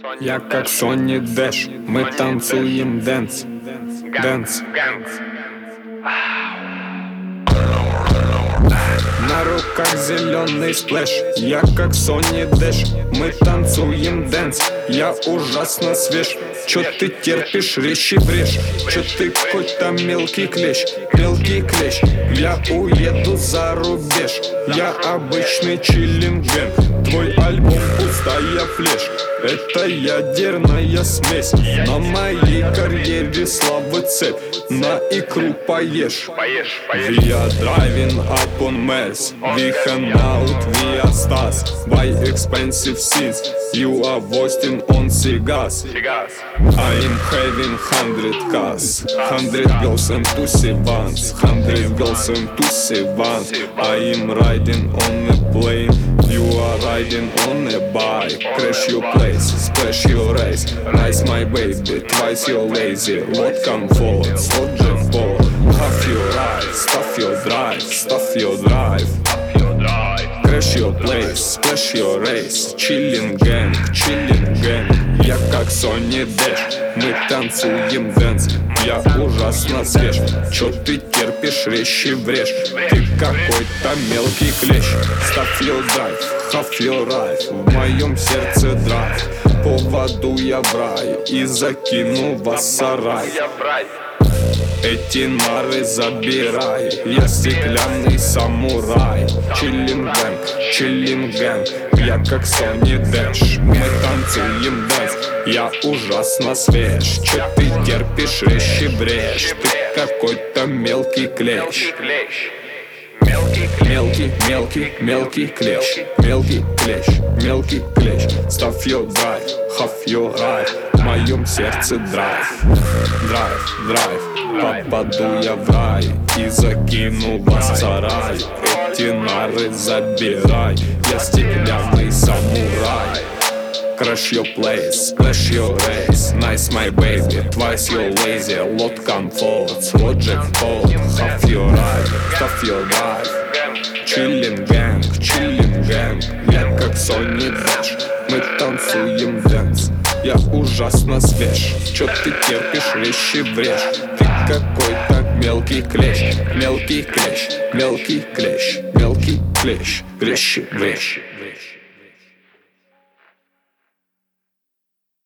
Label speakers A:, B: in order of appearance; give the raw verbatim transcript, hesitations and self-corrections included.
A: Я как Сонни Дэш, мы танцуем дэнс, дэнс. На руках зеленый сплэш, я как Сонни Дэш, мы танцуем дэнс. Я ужасно свеж, чё ты терпишь, резче брешь. Чё ты какой-то мелкий клещ, мелкий клещ. Я уеду за рубеж, я обычный чиллинген. Твой альбом пустая флеш, это ядерная смесь. На моей карьере славы цепь, на икру поешь. We are driving up on Mars, we hang out, we are stars. Buy expensive seats, you are wasting on cigars. I am having hundred cars, hundred girls and pussy buns, hundred girls and pussy buns. I am riding on a plane, you are riding on a bike. Crash your place, splash your race. Nice my baby, twice your lazy. What come forward, slot jump forward. Half your ride, stuff your drive, stuff your drive. Crash your place, splash your race. Chillin' gang, chillin' gang. Я как Сонни Дэш, мы танцуем дэнс. Я ужасно свеж, чё ты терпишь, резче брешь. Ты какой-то мелкий клещ. Stuff your drive, half your life. В моем сердце драйв. Поводу я в рай и закину вас в сарай. Эти нары забирай, я стеклянный самурай. Чиллин' гэнг, чиллин' гэнг. Я как Сонни Дэш, мы танцуем дэнс. Я ужасно свеж, чё ты терпишь, резче брешь. Ты какой-то мелкий клещ. Мелкий, мелкий, мелкий клещ. Мелкий клещ, мелкий клещ. Stuff your drive, half your ride. В моем сердце драйв, драйв, драйв. Попаду я в рай и закину вас в сарай. Эти нары забирай, я стеклянный самурай. Crash your place, splash your race. Nice my baby, twice your lazy. Lot comforts, logic fault. Half your ride, stuff your drive. Chillin' gang, chillin' gang. Я как Сонни Дэш, мы танцуем дэнс. Я ужасно свеж, чё ты терпишь, резче брешь. Ты какой-то мелкий клещ, мелкий клещ, мелкий клещ, мелкий клещ, резче брешь.